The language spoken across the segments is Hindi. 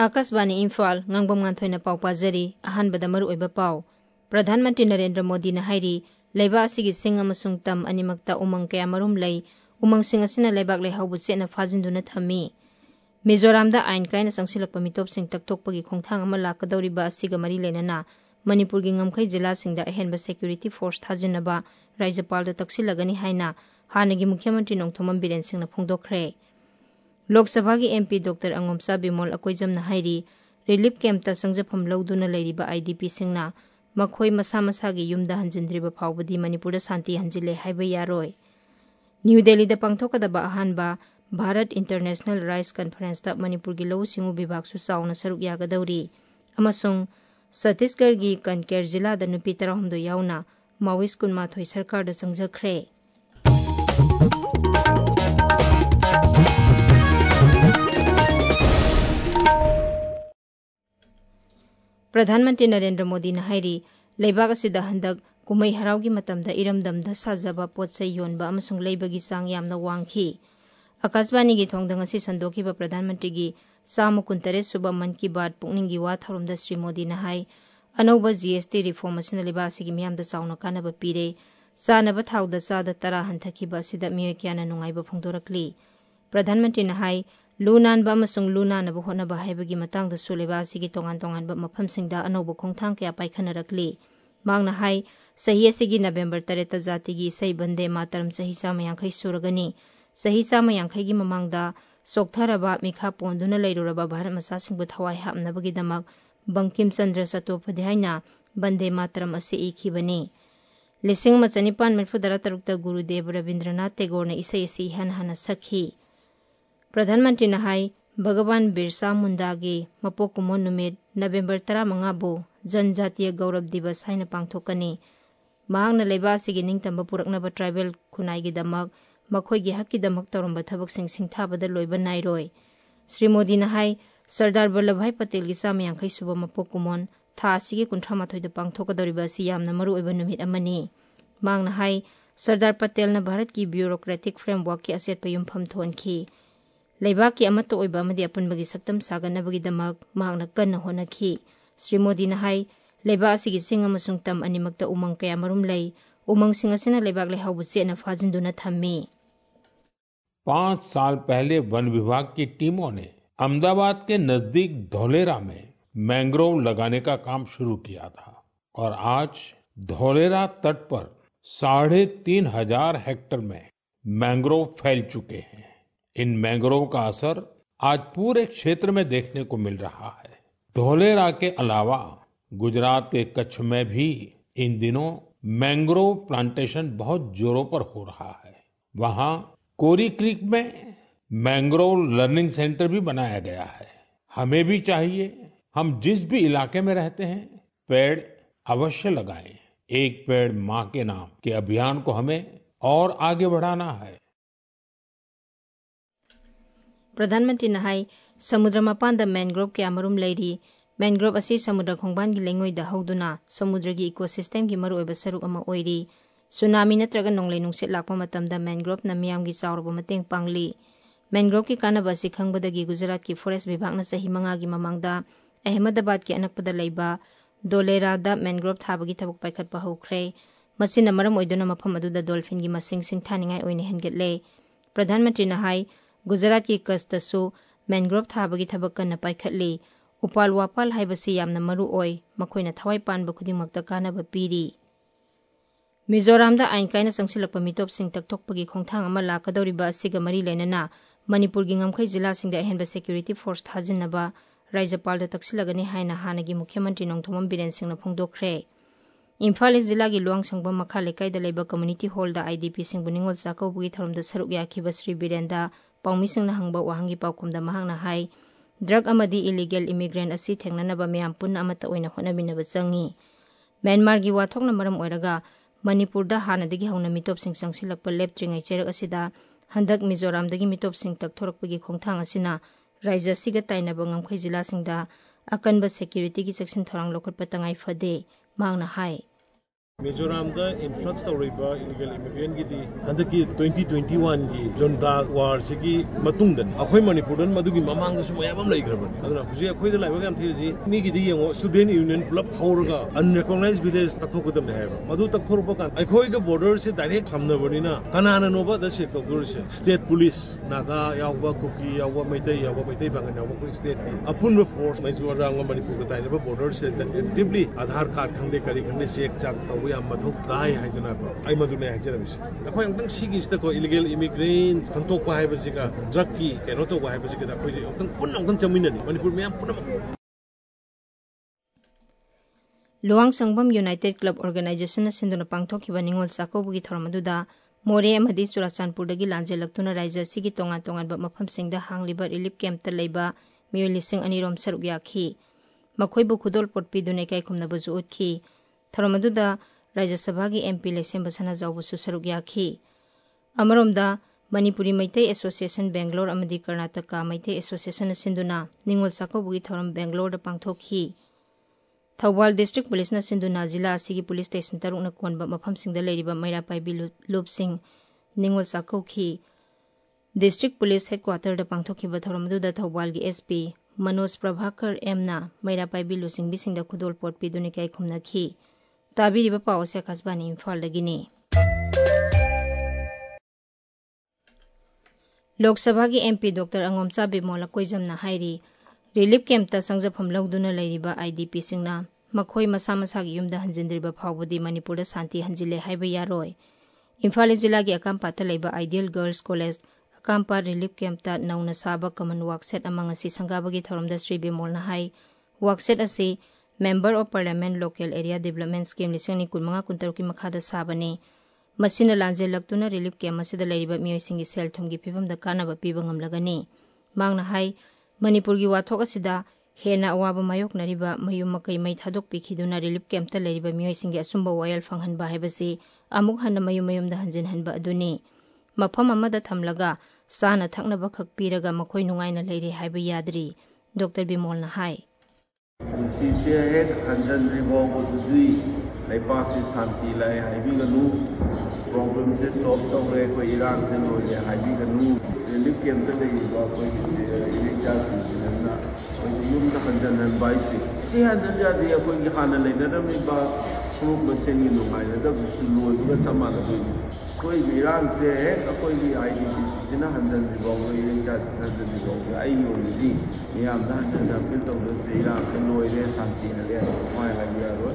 आकाशवाणी इम्फाल ngangbam nganthoi पाउ पाजरी अहानबदा मरु ओइबा पाउ प्रधानमंत्री नरेंद्र मोदी ना हाइरी लेबा असिगी सिंग अमसुंग तम अनिमक्ता उमंग कया मरुम लई उमंग सिंग असिना लेबाक लेहाउबु चेना फाजिंदुना थम्मी मिजोरामदा आइन कायना संगसिलकपा मितोपसिंग तकथोकपगी खोंथांग अमा लाकदौरिबा असिगा मरी लेनना मणिपुरगी ngamkhai जिलासिंगदा अहेनबा सिक्योरिटी फोर्स थाजिनबा राज्यपालदा तक्सिलगनी हाइना हानगी मुख्यमंत्री नोंथोमम बिरेन सिंगना फोंदोखरे लोकसभा की एमपी डॉक्टर अंगोमसा बिमोल अकोइजमना हाइरी रिलीफ कैंपता संजफम लौदुना लेरिबा आईडीपी सिंगना मखोई मसा मसागी युमदा हंजिंद्रिबा फावबदी मणिपुरदा शांति हंजिले हाइबा यारोय न्यू दिल्लीदा पांगथोकदबा अहानबा भारत इंटरनेशनल राइस कॉन्फ्रेंसता मणिपुरगी लौ सिंगु विभागसु चावना सरुक यागदौरी अमसुंग छत्तीसगढ़गी कनकेर जिलादा नुपी 16 यावना माओइस्ट 19 सरकारदा संजखरे प्रधानमंत्री नरेंद्र मोदी ना हाइरी लेबाक असिदा हंदक कुमई हरावगी मतमदा इरमदमदा साजबा पोतसै योनबा अमसुंग लेबगी चांग यामना वांगखी आकाशवाणी की थोंगदंग असि संदोखिबा प्रधानमंत्री की 169 सुबा मन की बात पुकनिंगी वा थरोमदा श्री मोदी ना हाइ अनौबा जीएसटी रिफॉर्म असिना लेबा असिगी मियामदा चावना कानबा पीरे सानबा थावदा चादा 10 हंथखिबा असिदा मियोय क्याना नुंगाइबा फोंदोरकली प्रधानमंत्री ना हाइ लुनानबा अमसुंग लुनानबा होनबा हाइबगी मतंगदा सुलेबा असिगी तोंगान तोंगानबा मफमसिंगदा अनौबा खोंथांग कया पाइखनरकली मांगना हाइ सही असिगी नवेंबर 3 जातिगी सही बंदे मातरम सही 150 सुरगनी सही 150 गी ममांगदा सोक्थरबा मिखा पोंदुना लेरुरबा भारत मसासिंगबु थवाइ हापनबगीदमक बंकिम चंद्र चट्टोपाध्यायना बंदे मातरम असे इखिबनी 1973 गुरुदेव रविंद्रनाथ टैगोर ने इसै असि हन सखी प्रधानमंत्री ना हाइ भगवान बिरसा मुंडागी मपोकुमोन नुमित नवेंबर 15 बु जनजातीय गौरव दिवस हाइना पांगथोकनी मांगना लेबासिगी निंगतंबा पुरकनबा ट्राइबल खुनाइगीदमक मखोइगी हक्कीदमक तौरंबा थबकसिंग सिंगथाबदा लोइबा नाइरोय श्री मोदी ना हाइ सरदार वल्लभभाई पटेल की 150 सुबा मपोकुमोन था असिगी 38 पांगथोकदौरिबा असि यामना मरु ओइबा नुमित अमनी मांगना हाइ सरदार पटेल ना भारत की ब्यूरोक्रेटिक फ्रेमवर्क की असेटपा युमफम थोनखी लेबाक की अमत ओइबा अमदी अपुनबगी सक्तम सागनबगीदमक मांगना कन्ना होनखी श्री मोदी ना हाइ लेबा असिगी सिंग अमसुंग तम अनिमक्ता उमंग कया मरुम लई उमंग सिंग असिना लेबाक लेहाउबु चेना फाजिंदुना थम्मी 5 साल पहले वन विभाग की टीमों ने अहमदाबाद के नजदीक धौलेरा में मैंग्रोव लगाने का काम शुरू किया था और आज धौलेरा तट पर 3,500 हेक्टेयर में मैंग्रोव फैल चुके हैं इन मैंग्रोव का असर आज पूरे क्षेत्र में देखने को मिल रहा है धौलेरा के अलावा गुजरात के कच्छ में भी इन दिनों मैंग्रोव प्लांटेशन बहुत जोरों पर हो रहा है वहां कोरी क्रीक में मैंग्रोव लर्निंग सेंटर भी बनाया गया है हमें भी चाहिए हम जिस भी इलाके में रहते हैं पेड़ अवश्य लगाएं एक पेड़ मां के नाम के अभियान को हमें और आगे बढ़ाना है प्रधानमंत्री ना हाइ समुद्र मपानदा मैंग्रोव के अमरुम लेरी मैंग्रोव असी समुद्र खोंगबान की लेंगोइदा हौदुना समुद्र की इकोसिस्टम की मरुओइबा सरुक अमा ओइरी सुनामी नत्रगा नोंगले नुंगसेट लाकपा मतमदा मैंग्रोव ना मियाम की चावरबा मतेंग पांगली मैंग्रोव की कानबा असि खंगबदगी गुजरात की फॉरेस्ट विभाग ना सही 5 की ममांगदा अहमदाबाद के अनकपदा लेबा दोलेरादा मैंग्रोव थाबगी थबक पाइखटपा हौख्रे मसिना मरम ओइदुना मफम अदुदा डॉल्फिन की मसिंग सिंगथानिंगाई ओइने हेनगेटले प्रधानमंत्री ना हाइ गुजरात की कस्तसु मैंग्रोव थाबगी थबक कन्ना पाइखटली उपाल वापाल हाइबसी यामना मरु ओइ मखोइना थवाइ पानबा खुदिंगमक्ता कानबा पीरी मिजोरामदा आइन कायना संगसिलकपा मितोपसिंग तकथोकपगी खोंथांग अमा लाकदौरिबा असिगा मरी लेनना मणिपुरगी ngamkhai जिलासिंगदा अहेनबा सिक्योरिटी फोर्स थाजिनबा राज्यपालदा तक्सिलगनी हाइना हानगी मुख्यमंत्री नोंथोमम बिरेन सिंगना फोंदोखरे इम्फाल ईस्ट जिला की लोंगसंगबा मखा लेकाइदा लेबा कम्युनिटी हॉलदा आईडीपी सिंगबु निंगोल चाकौबगी थरमदा सरुक याखिबा श्री बिरेनदा पाउमिसिंगना हंगबा वाहंगी पाउखुमदा महांगना हाइ ड्रग अमदी इलीगल इमिग्रेंट असि थेंगननबा मियाम पुन्ना अमता ओइना होनबिनबा चंगी म्यांमार की वाथोकना मरम ओइरगा मणिपुरदा हानदगी हौना मितोपसिंग संगसिलकपा लेप्त्रिंगाई चेरक असिदा हंदक मिजोरामदगी मितोपसिंग तकथोरकपगी खोंथांग असिना राज्य असिगा ताइनबा ngamkhai जिलासिंगदा अकनबा सिक्योरिटी की चेक्सिन थौरांग लौखटपा तंगाई फदे मांगना हाइ मिजोराम द इन्फ्लक्स तौरिबा इलीगल इमिग्रेंट की हंदकी 2021 की जनता वार सिगी मतुंगदन अखोय मणिपुरदन मदुगी ममांगदसु मयाम लैग्रबन अदुना हुजी अखोयदा लाइबा याम थीरजी मीगिदी यंगो स्टूडेंट यूनियन पुलप हौरगा अनरिकॉग्नाइज्ड विलेज तखोकदम है मदु तखोरबा का अखोयगा बॉर्डर से डायरेक्ट हमनबनिना कनाना नोबा द चेक तौदुरसे स्टेट पुलिस नागा यावबा कुकी यावबा मैतै बांगन यावबा कोई स्टेट की अपुन फोर्स मिजोराम ग मणिपुर का ताइनबा बॉर्डर से एक्टिवली आधार कार्ड खंदे करी खंदे चेक चाक तौ याम मथौ ताई हाइदना को आई मदुने हाइजरबिस अखोय अंतंग सिगिसदा को इलीगल इमिग्रेंट खंतोकपा हाइबसिगा ड्रग की केनो तो हाइबसिगा अखोय अंतंग पुन चमिननी मणिपुर मयाम पुन Luwang Sangbam united club organisation सिंधुना पांगथोखिबा निंगोल चाकोबुगी थोरमदुदा मोरे अमदी चुराचानपुरदगी लांजेलक्तुना राज्य सिगी तोंगान तोंगानबा मफमसिंगदा हांगलिबा रिलीफ कैंपता लेबा मियोय लिसिंग अनिरोम सरुक याखी मखोयबु खुदोल पोटपीदुने kaikumnabaju utki थोरमदुदा राज्य सभा की एमपी लेसेम बसना जावबुसु सरुक याखी अमरोमदा मणिपुरी मैतै एसोसिएशन बेंगलोर अमदी कर्नाटका मैतै एसोसिएशन सिंधुना निंगोल चाकोबुगी थोरम बेंगलोर दा पांगथोखी थौबाल डिस्ट्रिक्ट पुलिस ना सिंधुना जिला असिगी पुलिस स्टेशन तरुकना कोनबा मफमसिंगदा लेरिबा मैरापाइबी लुपसिंग निंगोल चाकोखी डिस्ट्रिक्ट पुलिस हेडक्वार्टर दा पांगथोखिबा थोरमदुदा थौबाल की एसपी मनोज प्रभाकर एमना मैरापाइबी लुसिंगबिसिंगदा खुदोल पोटपीदुने kaikumnakhi ताबीरिबा पाव से आकाशवाणी इम्फाल दगिनी लोकसभा की एमपी डॉक्टर अंगोमचा बिमोला कोइजमना हाइरी रिलीफ कैंपता संजफम लौदुना लेरिबा आईडीपी सिंगना मखोय मसा मसागी युमदा हंजिंद्रिबा फावबदी मणिपुरदा शांति हंजिले हाइबा यारोय इम्फाल जिला की अकामपाता लेबा आइडियल गर्ल्स कॉलेज अकामपा रिलीफ कैंपता नौना साबा कॉमन वर्कसेट अमंगसी संगाबगी थोरमदा श्री बिमोलना हाई वर्कसेट असी member of parliament local area development scheme 2025 की मखादा साबने मसिना लांजेलक्तुना रिलीफ कैंप असिदा लेरिबा मियोयसिंगी सेल थुमगी फिबमदा कानाबा पीबा ngamlagani मांगना हाई मणिपुर की वाथोक असिदा हेना अवाबा मायोकनरिबा मयुम मकई मै थादोक पिखिदुना रिलीफ कैंपता लेरिबा मियोयसिंगी असुंबा वायल फंगहनबा हाइबसी अमुक हन्ना मयुम मयुमदा हंजिनहनबा अदुनी मफम अमदा थमलगा साना थकनबा खक पीरगा मखोय नुंगाइना लेरि हाइबा यादरी डॉक्टर बिमोलना हाई सिसे हेक हंजनरिबोबुदुदी लेपाकि शांति लाय हाइबिगनु प्रॉब्लम से सॉल्व तौरे को इरान से लोजे हाइबिगनु रिलीफ कैंप लेरिबा कोई इलेक्जा सिजना कोई युम द हंजनन बाइसे से हंजनजादी कोई खाना लेनरमिबा ग्रुप मसेनी नुंगाइना द सुलोइबा समाना कोई इरान से है कोई भी आईडीपी सिजना हंजनरिबो इलेक्जा हंजनरिबो आई ओनली मियाम दा हंजन फिल तौरे से इरान से लोइले शांति हले माय हाइबियारो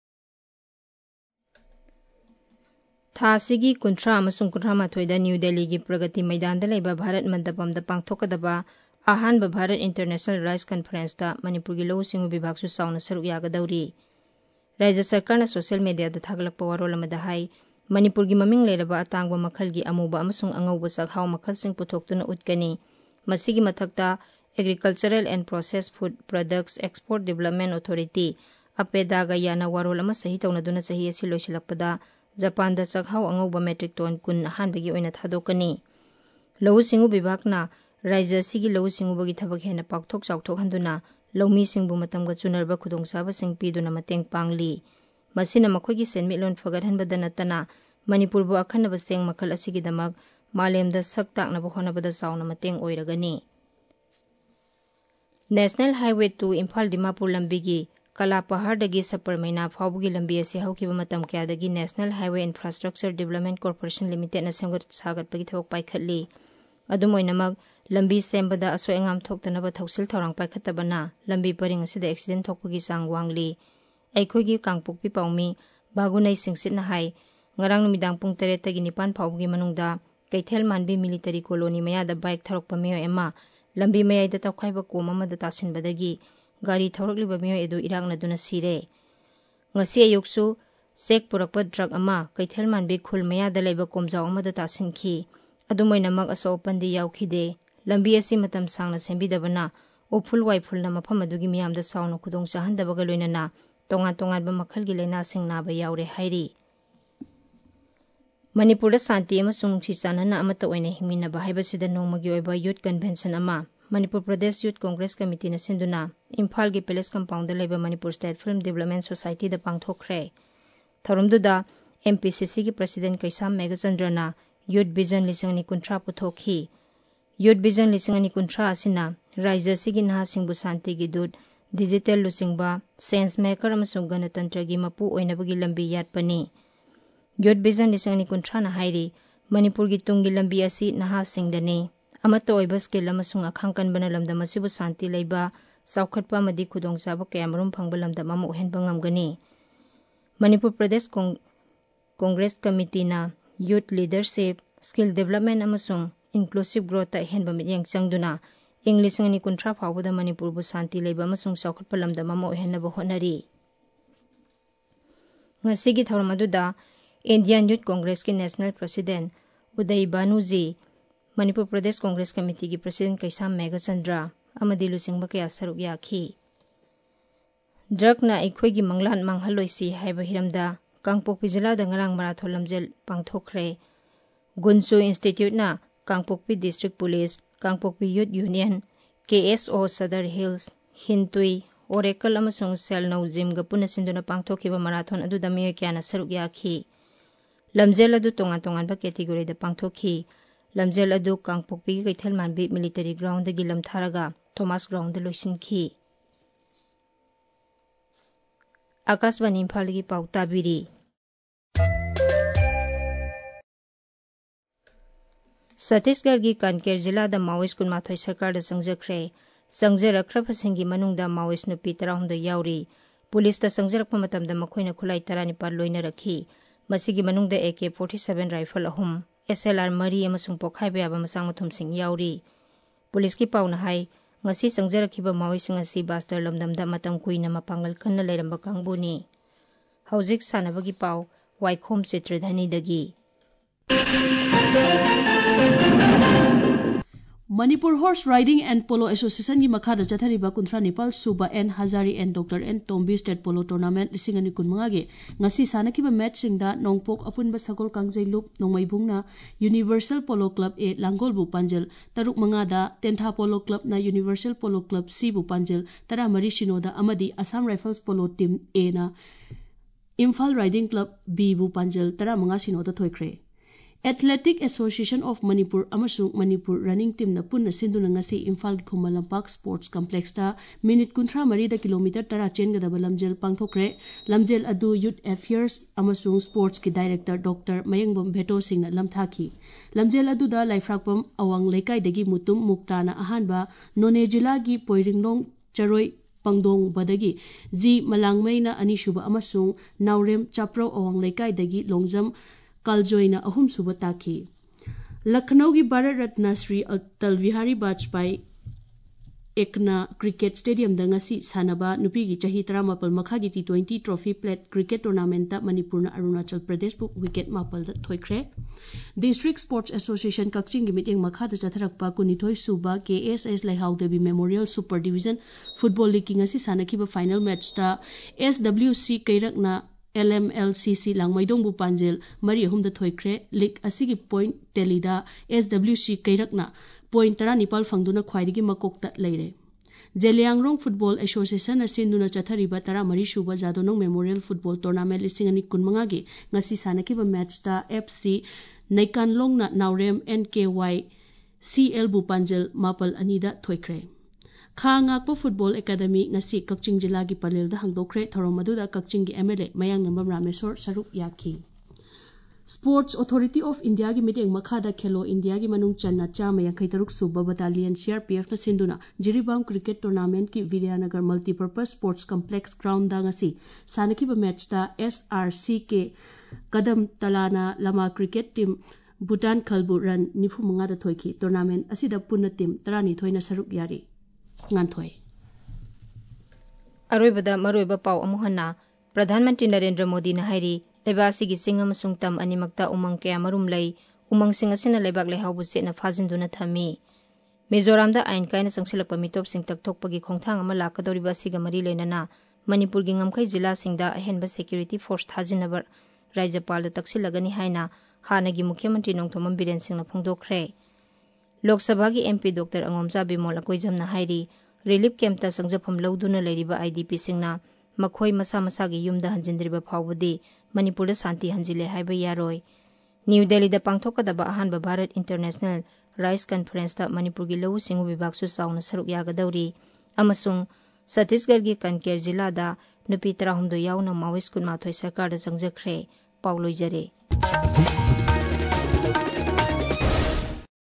थासिगी कुंट्रा अमसुंग कुंट्रा माथोइदा न्यू दिल्ली की प्रगति मैदान लेबा भारत मंडपमदा पांगथोकदबा अहानबा भारत इंटरनेशनल राइस कॉन्फ्रेंस दा मणिपुर की लौ सिंगु विभाग सु साउना सरुक यागदौरी राज्य सरकार ना सोशल मीडिया दा थागलकपा वारोल अमदा हाई मणिपुर की ममिंग लेरबा अतांगबा मखल की अमुबा अमसुंग अंगौबा सखाव मखल सिंग पुथोक्तुना उतकनी मसिगी मथक्ता agricultural and process food products export development authority अपेदागा याना वारोल अमा सही तौनदुना सही असि लोइसिलकपदा जापान दा सखाव अंगौबा मेट्रिक टन कुन हानबगी ओइना थादोकनी लौ सिंगु विभागना राज्य सिगी लौ सिंगुबगी थबक हेना पाकथोक चाउथोक हंदुना लौमी सिंगबु मतमगा चुनरबा खुदोंसाबा सिंग पीदुना मतेंग पांगली मसिना मखोगी सेनमिटलोन फगरहनबदा नतना मणिपुरबु अखनबा सेंग मखल असिगिदमक मालेमदा सक ताकनबा होनबदा चाउना मतेंग ओइरगनी नेशनल हाईवे 2 इम्फाल दिमापुर लंबीगी कला पहाड़दगी सपर मैना फाउबगी लंबी असे हौकिबा मतम क्यादगी national highway infrastructure development corporation limited ना सेमगत सागतपगी थबक पाइखतली अदुमोइनमक लंबी सेमबदा असोय अंगाम थोक्तनबा थौसिल थौरांग पाइखतबना लंबी परिंग असिदा एक्सीडेंट थोकपगी चांग वांगली अैखोगी कांगपोकपी पाउमी बागुनै सिंगसितना हाई ngarang numidang pung 3 tagi 9 फाउबगी मनुंगदा कैथेल मानबी मिलिटरी कॉलोनी मयादा बाइक थरकपा मियो एमा लंबी मयाइदा तौखाइबा कोम अमदा तासिनबदगी गाड़ी थौरकलिबा मियो एदु इरांगनदुना सिरे ngasi ayuksu sek purakpa drug ama कैथेल Manbi खुल मयादा लेबा कोमजाव अमदा तासिनखी अदुमोइनमक असोपंदी यावखिदे लंबी असि मतम सांगना सेंबिदबना ओफुल वाइफुलना मफम अदुगी मियामदा साउना खुदोंग चाहनदबगा लोइनना तोंगा तोंगानबा मखलगी लेना सिंग नाबा यावरे हाइरी मणिपुर शांति नुंसी चानना हिंगमिनबा हाइबसिदा नोंमगी ओइबा यूथ कन्वेंशन अमा मणिपुर प्रदेश यूथ कांग्रेस कमिटी ना सिंधुना इम्फाल की पैलेस कंपाउंड लेबा Manipur state film development society दा पांगथोखरे थौरमदुदा MPCC की प्रेसिडेंट कैसाम मेघचंद्रना यूथ विजन 2030 पुथोखी यूथ विजन 2030 असिना राज्य सिगी नहासिंगबु शांति की दूत डिजिटल लुचिंगबा सेंस मेकर अमसुंग गणतंत्र की मपु ओइनबगी लंबी यातपनी यूथ विजन 2030 ना हाइरी मणिपुर की तुंगी लंबी असि नहासिंगदनी अमत ओइब स्किल अमसुंग अखांकनबना लमदम असिबु शांति लैबा साउखटपा मदि खुदोंचाब कयामरुम फंगब लमदम अम ओहेनबा ngamgani मणिपुर प्रदेश कांग्रेस कमिटी ना यूथ लीडरशिप स्किल डेवलपमेंट अमसुंग इंक्लूसिव ग्रोथ ता हेनबा मियंग चंगदुना ing 2030 फाउबदा मणिपुर बु शांति लैबा अमसुंग साउखटपा लमदम अम ओहेनबा होनरी ngasi gi thawram aduda Indian youth Congress के national president Uday Bhanu ji Manipur Pradesh Congress committee की प्रेसिडेंट कैसाम मेघचंद्र अमदी लुचिंगबा कया सरुक याखी ड्रगना अखोई की मंगलान मांगहलोइसी हाइबा हिरमदा कांगपोकपी जिलादा ngarang marathon lamjel pangthokre गुनसु इंस्टीट्यूट ना Kangpokpi district police Kangpokpi youth union KSO Sadar Hills हिंतुई ओरेकल अमसुंग सेल नौ जिम ग पुना सिंदुना पांगथोखिबा मराथन अदुदा मिय क्याना सरुक याखी लमजेल अदु तोंगान तोंगान बा कैटेगरी दा पांगथोखी लमजेल अदु कांगपोकपी की कैथल मानबी मिलिटरी ग्राउंड दगी लमथारगा थॉमस ग्राउंड द लोइसिनखी आकाशवाणी इम्फाल की पाउ ताबिरी छत्तीसगढ़ की कानकेर जिला दा माओइस्ट कुनमाथोई सरकार दा संजखरे संजरखरफसिंगी मनुंगदा माओइस्ट नुपी 13 याउरी पुलिस दा संजरखप मतमदा मखोइना खुलाई 19 लोइना रखी मसिगी मनुंगदा AK-47 राइफल अहुम SLR मरी अमसुंग पोखाइबा याबा मसांग मथुमसिंग याउरी पुलिस की पाउना हाई ngasi संजरखिबा माओइस्ट ngasi बास्तर लमदमदा मतम कुइना मपांगल खन्ना लेरंबा कांगबुनी हौजिक सानबगी पाउ वाइखोम चित्रधनी दगी Manipur horse riding and polo association की मखादा चथरिबा 19 सुबा N Hazari and doctor N Tombi state polo tournament 2015 गे ngasi सानकिबा मैच सिंगदा नोंगपोक अपुनबा सगोल कांगजैलुप नोंमैबुंगना यूनिवर्सल पोलो क्लब ए लांगोलबु पांजल तरुक मंगादा टेंथा पोलो क्लब ना यूनिवर्सल पोलो क्लब सी बु पांजल तरा मरी सिनोदा अमदी Assam rifles polo team A ना इम्फाल राइडिंग क्लब बी बु पांजल तरा मंगा सिनोदा थोइख्रे एथलेटिक एसोसिएशन ऑफ मणिपुर अमसुंग मणिपुर रनिंग टीम न पुन्ना सिंधुना ngasi Imphal Khuman Lampak sports complex ता मिनिट 13 दा किलोमीटर 10 चेनगदबा लमजेल पांगथोखरे लमजेल अदु यूथ अफेयर्स अमसुंग स्पोर्ट्स की डायरेक्टर डॉक्टर मयंगबम भेटो सिंह लमथाखी लमजेल अदु दा लाइफ्राकपम अवांग लेकाई दगी मुतुम मुक्ताना अहानबा नोने जिला की पोइरिंगलोंग चरोई पंगदोंग बदगी जी मलांगमैना अनिसुबा अमसुंग नावरेम चाप्रो अवांग लेकाई दगी लोंगजम कालजोइना अहुम सुबह ताकी लखनऊ की भारत रत्न श्री अटल बिहारी वाजपेयी एकना क्रिकेट स्टेडियम दंगसी सानबा नुपी की चाही 13 मखा की T20 trophy plate cricket tournament Manipur Arunachal Pradesh बु विकेट 9 थोइख्रे डिस्ट्रिक्ट स्पोर्ट्स एसोसिएशन कक्चिंग की मीटिंग मखा चथरकपा 19 सुबा KSS Laihaodevi memorial super division football league की सानखिबा फाइनल मैच ता SWC कैरकना LMLCC लांगमैदोंगबु पांजेल मरी अहुमदा थोइख्रे लीग असिगी पॉइंट टेलीदा SWC कैरकना पॉइंट 19 फंगदुना ख्वाइदिगी मकोकता लेरे जेलियांगरोंग फुटबॉल एसोसिएशन असिंदुना चथरिबा 13 सुबा जादोनोंग मेमोरियल फुटबॉल टूर्नामेंट 2015 गे ngasi सानकिबा मैच ता FC नैकानलोंगना नावरेम NKY CL बु पांजेल 9-2 दा थोइख्रे खांगाकपो फुटबॉल एकेडमी ngasi कक्चिंग जिला की पलेलदा हंगदोख्रे थौरम अदुदा कक्चिंग की MLA मयांग नंबम रामेश्वर सरुक याखी स्पोर्ट्स अथॉरिटी ऑफ इंडिया की मीटिंग मखादा खेलो इंडिया की मनुंग चन्ना चाम 53 सुबा बटालियन CRPF ना सिंधुना जिरीबाम क्रिकेट टूर्नामेंट की Vidyanagar multipurpose sports complex ground दा ngasi सानकिबा मैच ता SRC के कदम तलाना लमा क्रिकेट टीम भूटान खलबु रन 95 दा थोइखी टूर्नामेंट असिदा पुन्ना टीम 12 ना सरुक यारी nganthoi अरोइबदा मरोइबा पाउ अमुहन्ना प्रधानमंत्री नरेंद्र मोदी ना हाइरी लेबासी की सिंग अमसुंग तम अनिमक्ता उमंग कया मरुम लई उमंग सिंग असिना लेबाक लेहाउबु सेना फाजिंदुना थमी मिजोरामदा आइन कायना संगसिलकपा मिटोप सिंग तकथोकपगी खोंगथांग अमा लाकदोरिबा सिगा मरी लेनना मणिपुर की ngमखै जिला सिंगदा अहेनबा सिक्योरिटी फोर्स थाजिनबर राज्यपाल तक्सिलगनी हाइना हानगी मुख्यमंत्री नोंथोमम बिरेन सिंह फोंदोखरे लोकसभा की MP डॉक्टर अंगोमचा बिमोल अकोइजमना हाइरी रिलीफ कैंप ता संजफम लौदुना लेरिबा IDP सिंगना मखोई मसा मसागी युमदा हंजिंद्रिबा फावबदी मणिपुरदा शांति हंजिले हाइबा यारोय। न्यू दिल्ली पांथोकदबा अहानबा Bharat international rice conference Manipur की लघु सिंगु विभाग चाउना सरुक यागदौरी अमसुंग छत्तीसगढ़ की कंकेर जिला नुपी 12 याउना माओइस्ट 12 सरकार चंगजख्रे। पाउ लोइजरे।